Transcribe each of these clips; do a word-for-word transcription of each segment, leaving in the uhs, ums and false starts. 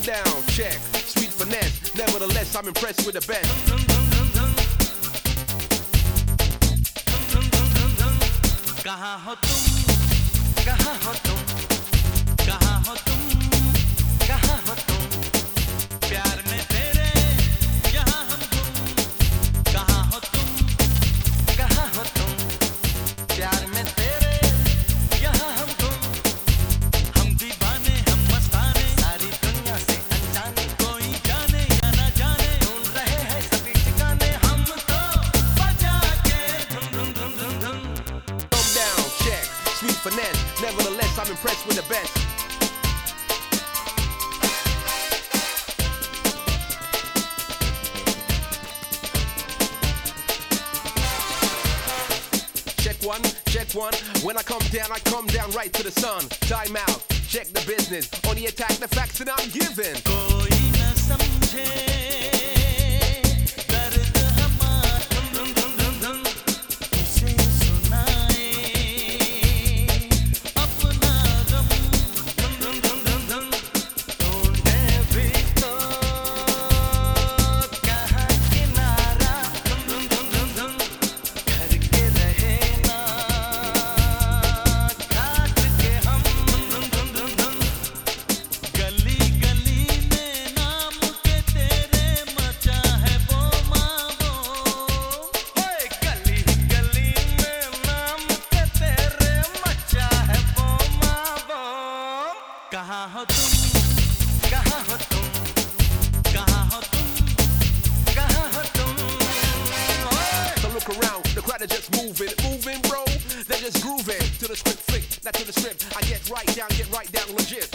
down, check, sweet finesse. Nevertheless, I'm impressed with the best. कहाँ हो तुम, कहाँ हो तुम, कहाँ हो तुम, कहाँ हो तुम, प्यार में तेरे यहाँ हम तुम, कहाँ हो तुम, कहाँ हो तुम, प्यार में तेरे यहाँ हम तुम, हम दीवाने हम मस्ताने, सारी दुनिया से अनजाने, कोई जाने या ना जाने, ढूंढ रहे हैं सभी ठिकाने, हम तो बजा के धुम धुम धुम धुम धुम. Down, check, sweet finesse. Nevertheless, I'm impressed with the best. Check one, check one. When I come down, I come down right to the sun. Time out, check the business. Only attack the facts that I'm giving. कोई न समझे दर्द हमारा धुम धुम धुम धुम धुम उसे सुनाए अपना गम धुम धुम धुम धुम धुम ढूंढे भी तो कहाँ किनारा धुम धुम धुम धुम धुम घर के रहे ना काट के हम धुम धुम धुम धुम धुम गली गली में नाम के तेरे मचा है वो मावो ओए गली गली में नाम के तेरे मचा है वो मावो कहाँ हो तुम कहाँ हो तुम कहाँ हो तुम कहाँ हो तुम ओए So look around, the crowd is just moving, moving, bro. They're just grooving to the script, flick, not to the script. I get right down, get right down, legit.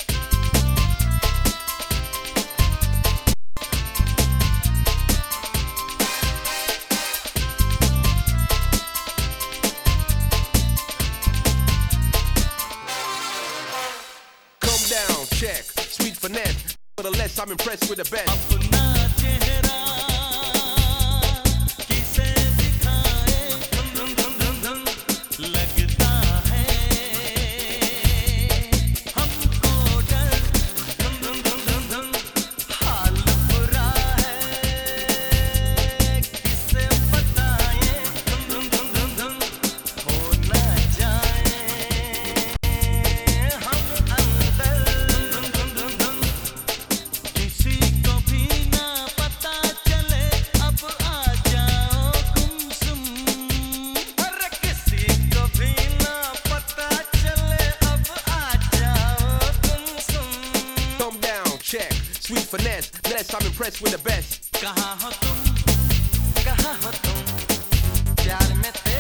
Come down, check, sweet finesse. Nevertheless, I'm impressed with the best. अपना चेहरा किसे दिखाए धुम धुम धुम धुम धुम लगता है हमको डर धुम धुम धुम धुम धुम हाल बुरा है किसे बताए धुम धुम धुम धुम धुम हो ना जाए हम अंदर धुम धुम धुम धुम किसी को भी ना पता चले अब आ जाओ गुमसुम अरे किसी को भी ना पता चले अब आ जाओ गुमसुम Thumb down, check, sweet finesse. Nevertheless, I'm impressed with the best. कहाँ हो तुम कहाँ हो तुम प्यार में